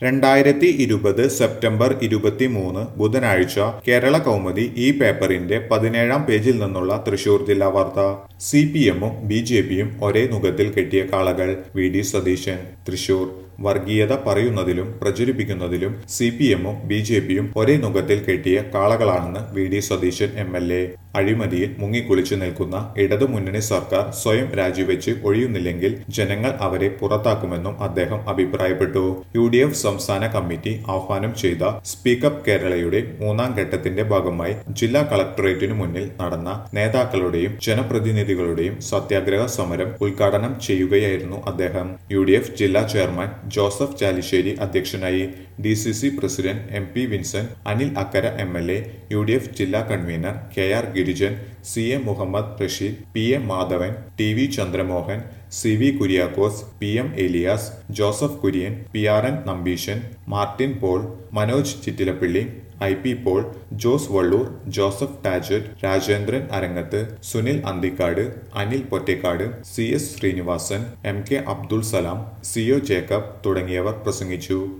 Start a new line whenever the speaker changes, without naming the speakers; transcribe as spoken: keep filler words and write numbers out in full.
രണ്ടായിരത്തി ഇരുപത് സെപ്റ്റംബർ ഇരുപത്തിമൂന്ന് ബുധനാഴ്ച കേരള കൗമുദി ഈ പേപ്പറിന്റെ പതിനേഴാം പേജിൽ നിന്നുള്ള തൃശൂർ ജില്ലാ വാർത്ത. സി പി എമ്മും ബി ജെ പിയും ഒരേ നുകത്തിൽ കെട്ടിയ കാളകൾ. V D Satheesan, Thrissur. വർഗീയത പറയുന്നതിലും പ്രചരിപ്പിക്കുന്നതിലും സി പി എമ്മും ബി ജെ പിയും ഒരേ നുകത്തിൽ കെട്ടിയ കാളകളാണെന്ന് V D Satheesan M L A. അഴിമതിയിൽ മുങ്ങിക്കുളിച്ചു നിൽക്കുന്ന ഇടതുമുന്നണി സർക്കാർ സ്വയം രാജിവെച്ച് ഒഴിയുന്നില്ലെങ്കിൽ ജനങ്ങൾ അവരെ പുറത്താക്കുമെന്നും അദ്ദേഹം അഭിപ്രായപ്പെട്ടു. യു ഡി എഫ് സംസ്ഥാന കമ്മിറ്റി ആഹ്വാനം ചെയ്ത സ്പീക്കപ്പ് കേരളയുടെ മൂന്നാം ഘട്ടത്തിന്റെ ഭാഗമായി ജില്ലാ കളക്ടറേറ്റിനു മുന്നിൽ നടന്ന നേതാക്കളുടെയും ജനപ്രതിനിധികളുടെയും സത്യാഗ്രഹ സമരം ഉദ്ഘാടനം ചെയ്യുകയായിരുന്നു അദ്ദേഹം. യു ഡി എഫ് ജില്ലാ ചെയർമാൻ ജോസഫ് ചാലിശ്ശേരി അധ്യക്ഷനായി. D C C president M P Vincent, Anil Akkara M L A, U D F ജില്ലാ convener K R Girijan, C A Muhammad Rasheed, P A Madhavan, T V Chandramohan, C V Kuriakose, P M Eliyas, Joseph Kurian, P R N Nambeesan, Martin Paul, Manoj Chittilappilly, I P Paul, Jose Vallur, Joseph Tajet, Rajendran Arangath, Sunil Anthikad, Anil Pottekkatt, C S Srinivasan, M K Abdul Salam, C O Jacob തുടങ്ങിയവർ പ്രസംഗിച്ചു.